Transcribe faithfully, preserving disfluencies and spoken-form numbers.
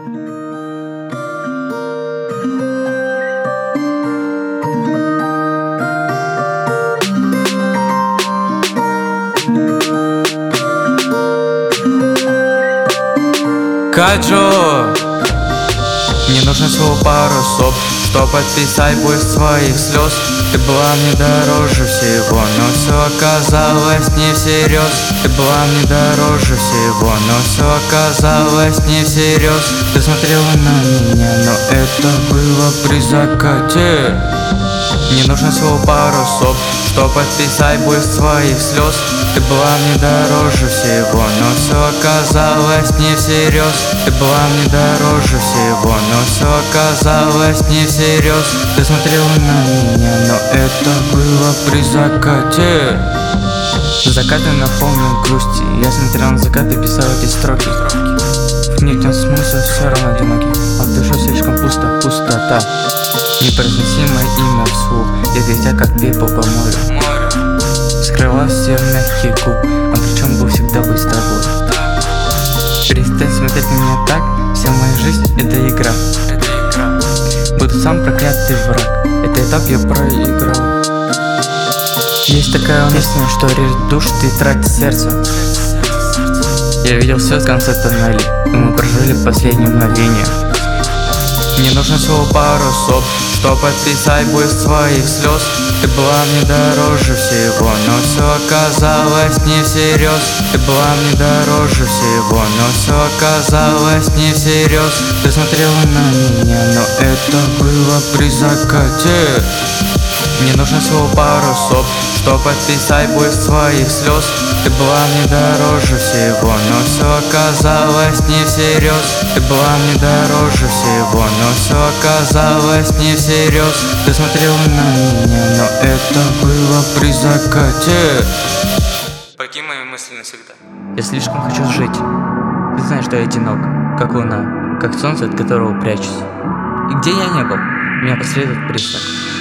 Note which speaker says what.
Speaker 1: Каджо! Мне нужно всего пару соп, что подписать будет своих слез. Ты была мне дороже всего, но все оказалось не всерьез. Ты была мне дороже всего, но все оказалось не всерьез. Ты смотрела на меня, но это было при закате. Мне нужно всего пару соп, что подписать будет своих слез. Ты была мне дороже всего, но все оказалось не всерьез. Ты была мне дороже всего, но все оказалось не всерьез. Ты смотрела на меня, но это было при закате. Закаты наполнены грусти. Я смотрел на закат и писал эти строки. В них нет смысла, все равно одинокий. А в душе слишком пусто, пустота. Непроизносимое имя вслух. Я ветер как пепел по морю. Скрывал все мягкие губ, а причем был всегда быть с тобой. Перестань смотреть на меня так. Вся моя жизнь это игра. Буду сам проклятый враг. Этот этап я проиграл. Есть такая песня, что режет душу, ты тратишь сердце. Я видел все с конца тоннеля, и мы прожили последние мгновения. Мне нужно всего пару соп, что подписать будет своих слез. Ты была мне дороже всего, но все оказалось не всерьез. Ты была мне дороже всего, но все оказалось не всерьез. Ты смотрела на меня, но это было при закате. Мне нужно всего пару соп, что подписать будет своих слез. Ты была мне дороже всего, но все оказалось не всерьез. Ты была мне дороже всего, но все оказалось не всерьез. Ты смотрела на меня, но это было при закате.
Speaker 2: Покинь мои мысли навсегда.
Speaker 1: Я слишком хочу жить. Ты знаешь, что я одинок, как луна, как солнце, от которого прячусь. И где я не был, меня преследует признак.